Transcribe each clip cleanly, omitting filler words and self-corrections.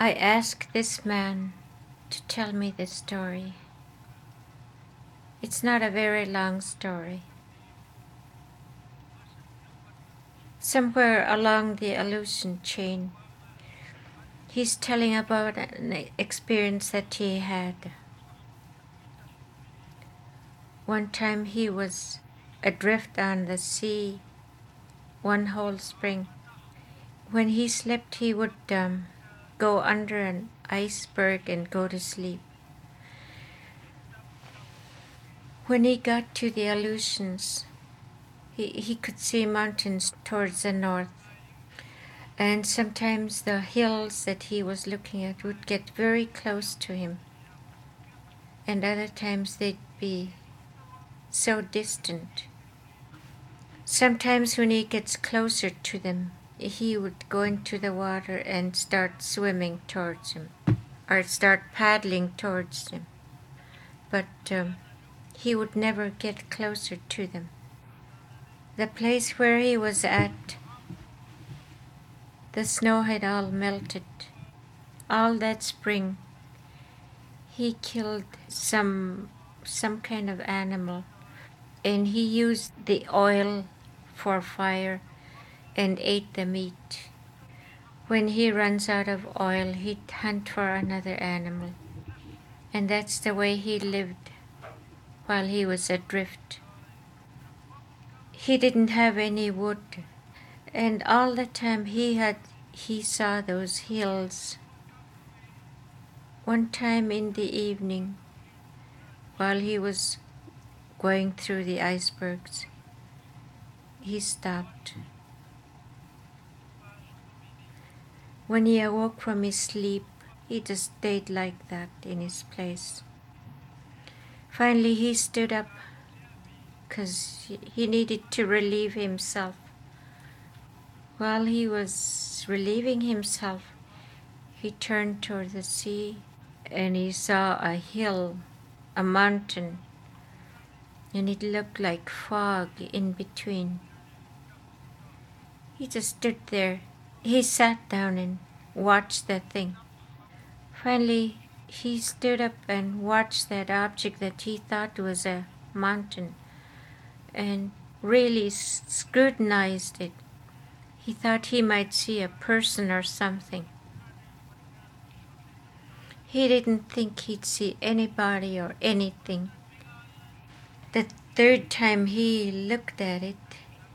I asked this man to tell me the story. It's not a very long story. Somewhere along the Aleutian chain, he's telling about an experience that he had. One time he was adrift on the sea one whole spring. When he slept, he would go under an iceberg and go to sleep. When he got to the Aleutians, he could see mountains towards the north. And sometimes the hills that he was looking at would get very close to him. And other times they'd be so distant. Sometimes when he gets closer to them, he would go into the water and start swimming towards him, or start paddling towards them. But he would never get closer to them. The place where he was at, the snow had all melted. All that spring, he killed some kind of animal, and he used the oil for fire and ate the meat. When he runs out of oil, he'd hunt for another animal. And that's the way he lived while he was adrift. He didn't have any wood, and all the time he saw those hills. One time in the evening, while he was going through the icebergs, he stopped. When he awoke from his sleep, he just stayed like that in his place. Finally, he stood up because he needed to relieve himself. While he was relieving himself, he turned toward the sea and he saw a hill, a mountain, and it looked like fog in between. He just stood there. He sat down and watched that thing. Finally, he stood up and watched that object that he thought was a mountain and really scrutinized it. He thought he might see a person or something. He didn't think he'd see anybody or anything. The third time he looked at it,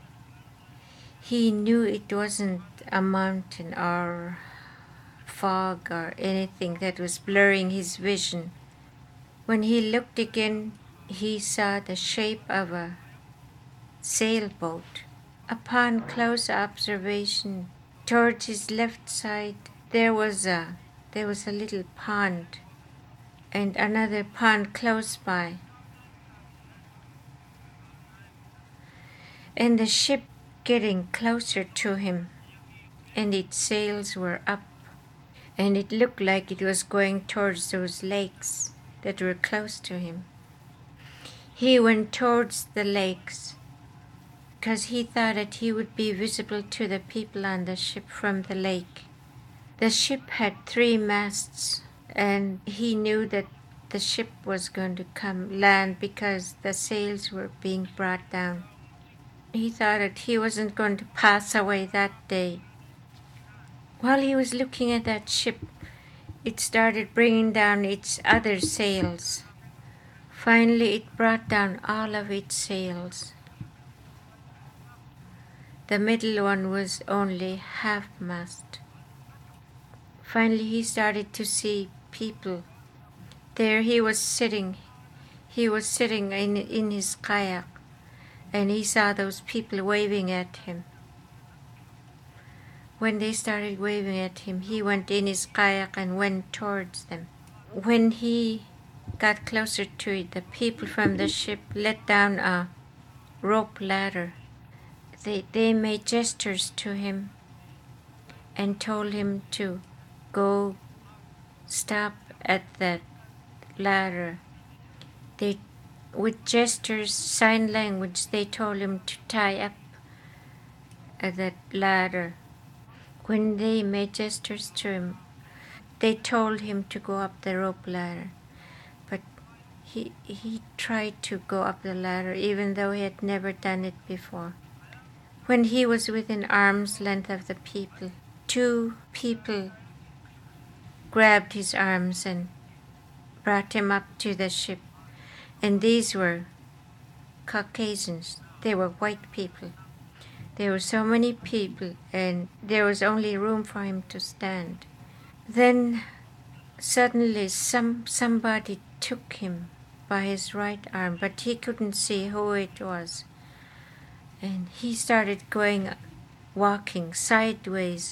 he knew it wasn't a mountain or fog or anything that was blurring his vision. When he looked again, he saw the shape of a sailboat. Upon close observation, towards his left side, there was a little pond and another pond close by. And the ship getting closer to him, and its sails were up, and it looked like it was going towards those lakes that were close to him. He went towards the lakes because he thought that he would be visible to the people on the ship from the lake. The ship had 3 masts, and he knew that the ship was going to come land because the sails were being brought down. He thought that he wasn't going to pass away that day. While he was looking at that ship, it started bringing down its other sails. Finally, it brought down all of its sails. The middle one was only half-mast. Finally, he started to see people. There he was sitting. He was sitting in his kayak, and he saw those people waving at him. When they started waving at him, he went in his kayak and went towards them. When he got closer to it, the people from the ship let down a rope ladder. They made gestures to him and told him to go stop at that ladder. With gestures, sign language, they told him to tie up at that ladder. When they made gestures to him, they told him to go up the rope ladder, but he tried to go up the ladder even though he had never done it before. When he was within arm's length of the people, two people grabbed his arms and brought him up to the ship, and these were Caucasians. They were white people. There were so many people, and there was only room for him to stand. Then suddenly somebody took him by his right arm, but he couldn't see who it was. And he started walking sideways,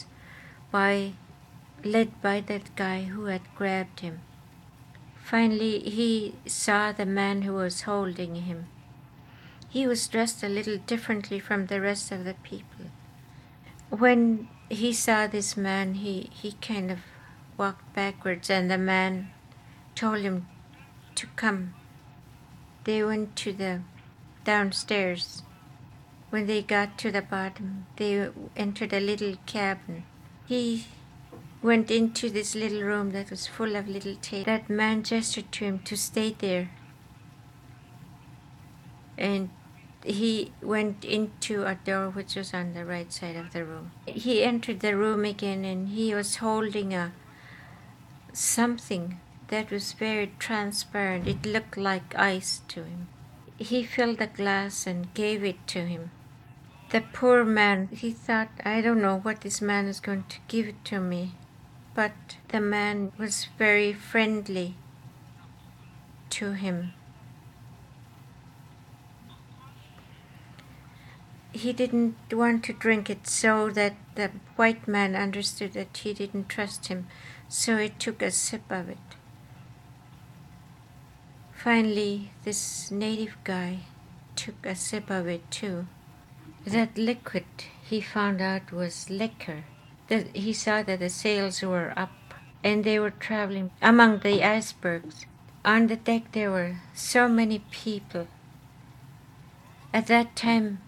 led by that guy who had grabbed him. Finally, he saw the man who was holding him. He was dressed a little differently from the rest of the people. When he saw this man, he kind of walked backwards, and the man told him to come. They went to the downstairs. When they got to the bottom, they entered a little cabin. He went into this little room that was full of little tables. That man gestured to him to stay there. And he went into a door which was on the right side of the room. He entered the room again, and he was holding something that was very transparent. It looked like ice to him. He filled the glass and gave it to him. The poor man, he thought, I don't know what this man is going to give it to me. But the man was very friendly to him. He didn't want to drink it, so that the white man understood that he didn't trust him, so he took a sip of it. Finally, this native guy took a sip of it too. That liquid, he found out, was liquor. He saw that the sails were up and they were traveling among the icebergs. On the deck there were so many people. At that time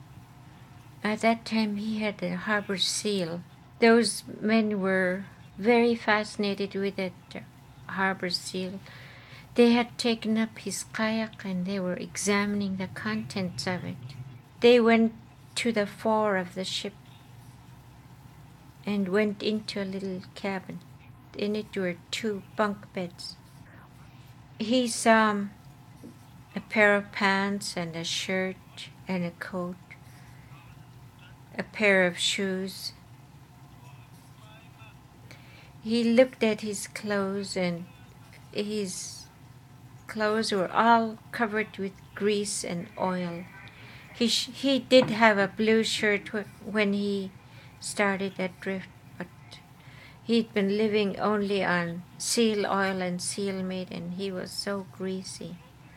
he had a harbor seal. Those men were very fascinated with that harbor seal. They had taken up his kayak and they were examining the contents of it. They went to the fore of the ship and went into a little cabin. In it were 2 bunk beds. He saw a pair of pants and a shirt and a coat, a pair of shoes. He looked at his clothes, and his clothes were all covered with grease and oil. He did have a blue shirt when he started adrift, but he'd been living only on seal oil and seal meat, and he was so greasy.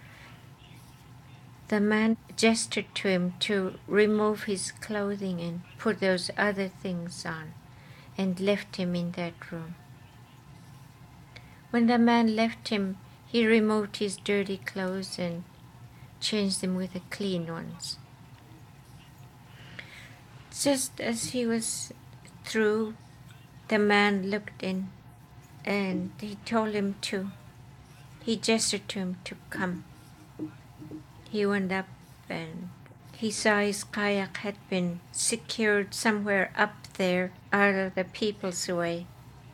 The man gestured to him to remove his clothing and put those other things on, and left him in that room. When the man left him, he removed his dirty clothes and changed them with the clean ones. Just as he was through, the man looked in, and he gestured to him to come. He went up, and he saw his kayak had been secured somewhere up there out of the people's way.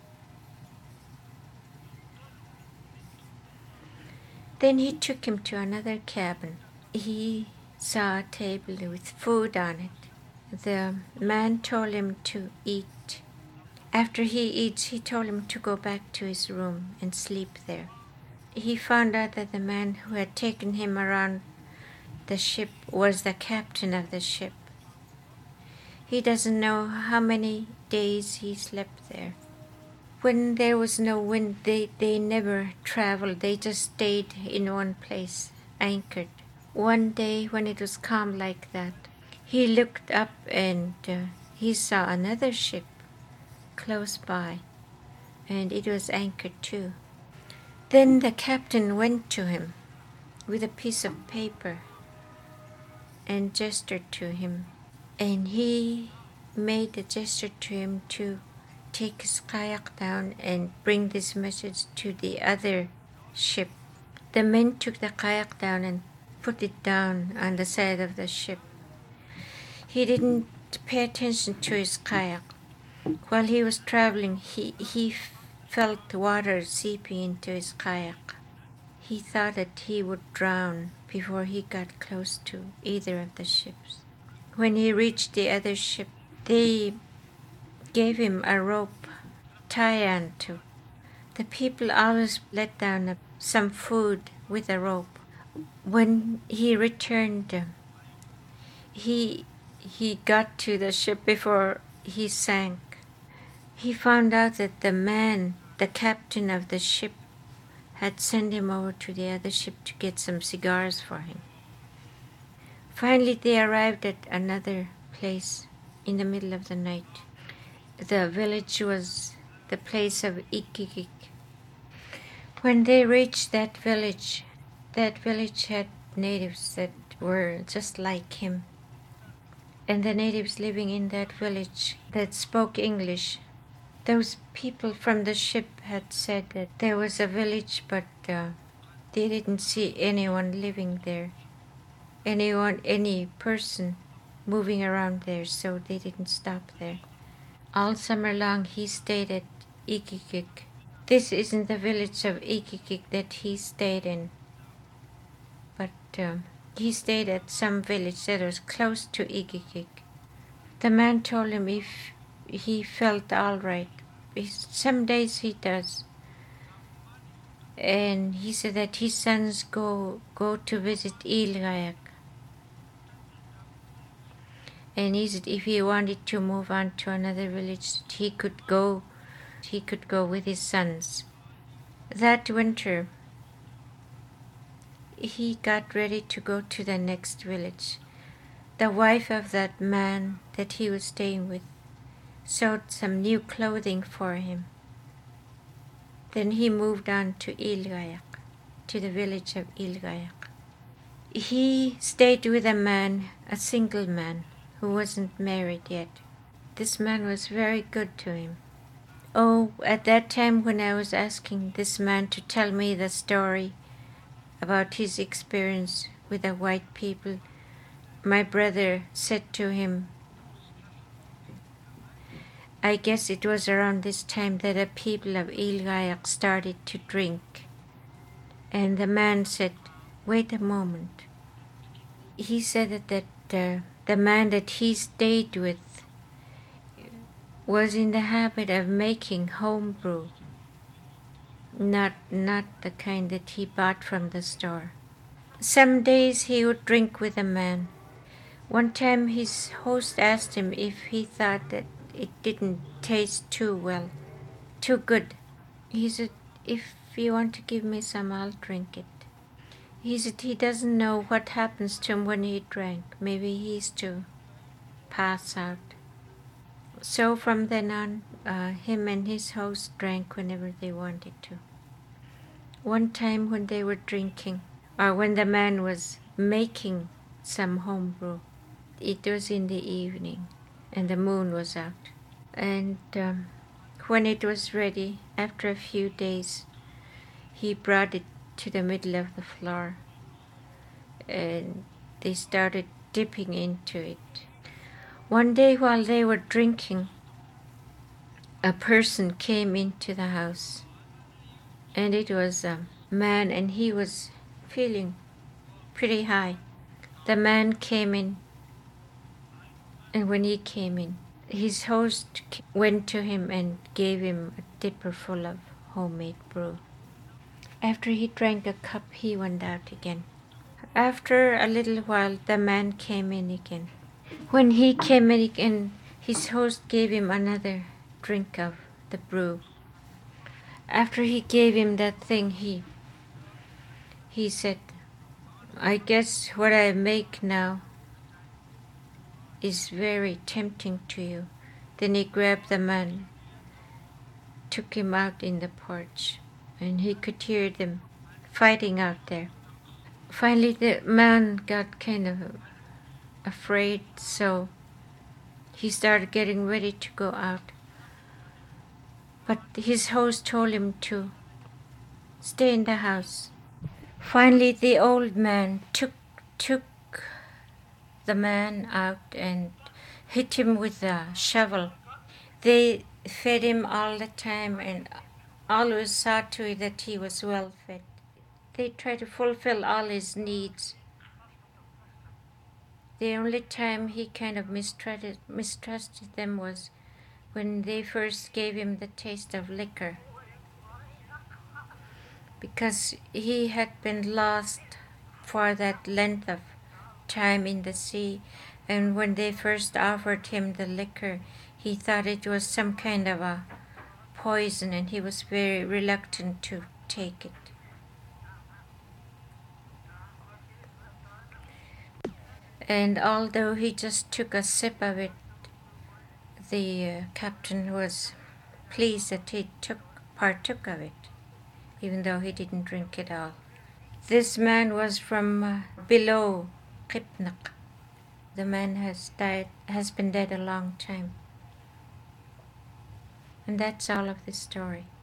Then he took him to another cabin. He saw a table with food on it. The man told him to eat. After he eats, he told him to go back to his room and sleep there. He found out that the man who had taken him around the ship was the captain of the ship. He doesn't know how many days he slept there. When there was no wind, they never traveled. They just stayed in one place, anchored. One day when it was calm like that, he looked up and he saw another ship close by, and it was anchored too. Then the captain went to him with a piece of paper and gestured to him, and he made a gesture to him to take his kayak down and bring this message to the other ship. The men took the kayak down and put it down on the side of the ship. He didn't pay attention to his kayak. While he was traveling, he felt water seeping into his kayak. He thought that he would drown before he got close to either of the ships. When he reached the other ship, they gave him a rope tie on to. The people always let down some food with a rope. When he returned, he got to the ship before he sank. He found out that the man, the captain of the ship, had sent him over to the other ship to get some cigars for him. Finally, they arrived at another place in the middle of the night. The village was the place of Iquique. When they reached that village had natives that were just like him. And the natives living in that village that spoke English, those people from the ship had said that there was a village, but they didn't see anyone living there, any person moving around there, so they didn't stop there. All summer long he stayed at Iquique. This isn't the village of Iquique that he stayed in, but he stayed at some village that was close to Iquique. The man told him if he felt all right. Some days he does. And he said that his sons go to visit Ilgayak. And he said if he wanted to move on to another village, he could go with his sons. That winter, he got ready to go to the next village. The wife of that man that he was staying with sewed some new clothing for him. Then he moved on to Ilgayak, to the village of Ilgayak. He stayed with a man, a single man, who wasn't married yet. This man was very good to him. Oh, at that time when I was asking this man to tell me the story about his experience with the white people, my brother said to him, I guess it was around this time that the people of Ilgayak started to drink. And the man said, wait a moment. He said that the man that he stayed with was in the habit of making home brew, not the kind that he bought from the store. Some days he would drink with a man. One time his host asked him if he thought that it didn't taste too good. He said, if you want to give me some, I'll drink it. He said he doesn't know what happens to him when he drank. Maybe he's to pass out. So from then on, him and his host drank whenever they wanted to. One time when they were drinking, or when the man was making some homebrew, it was in the evening and the moon was out. And when it was ready, after a few days, he brought it to the middle of the floor and they started dipping into it. One day while they were drinking, a person came into the house, and it was a man, and he was feeling pretty high. The man came in, and when he came in, his host went to him and gave him a dipper full of homemade brew. After he drank a cup, he went out again. After a little while, the man came in again. When he came in again, his host gave him another drink of the brew. After he gave him that thing, he said, I guess what I make now is very tempting to you. Then he grabbed the man, took him out in the porch, and he could hear them fighting out there. Finally, the man got kind of afraid, so he started getting ready to go out. but his host told him to stay in the house. Finally, the old man took the man out and hit him with a shovel. They fed him all the time and always saw to it that he was well fed. They tried to fulfill all his needs. The only time he kind of mistrusted them was when they first gave him the taste of liquor, because he had been lost for that length of time in the sea, and when they first offered him the liquor, he thought it was some kind of a poison, and he was very reluctant to take it. And although he just took a sip of it, the captain was pleased that he partook of it, even though he didn't drink it all. This man was from below Qipnaq. The man has been dead a long time. And that's all of the story.